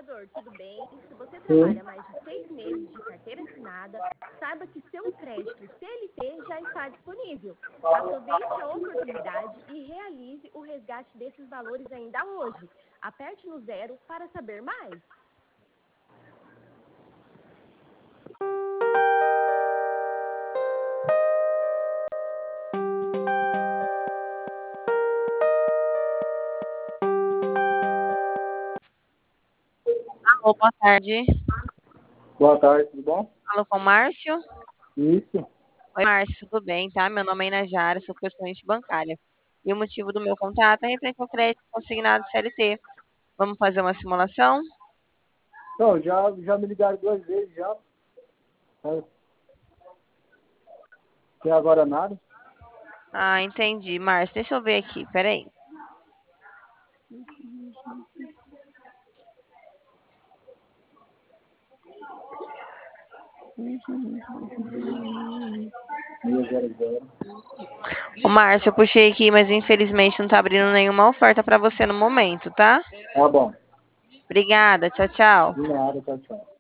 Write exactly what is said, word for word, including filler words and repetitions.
contador, tudo bem? Se você Sim. trabalha mais de seis meses de carteira assinada, saiba que seu crédito C L T já está disponível. Aproveite a oportunidade e realize o resgate desses valores ainda hoje. Aperte no zero para saber mais. Alô, boa tarde. Boa tarde, tudo bom? Falo com o Márcio. Isso. Oi, Márcio, tudo bem, tá? Meu nome é Inajara, sou correspondente bancária. E o motivo do meu contato é referente ao crédito consignado C L T. Vamos fazer uma simulação? Não, já, já me ligaram duas vezes já. Até agora nada. Ah, entendi. Márcio, deixa eu ver aqui, peraí. O Márcio, eu puxei aqui, mas infelizmente não tá abrindo nenhuma oferta para você no momento, tá? Tá bom. Obrigada, tchau, tchau. De nada, tchau, tchau.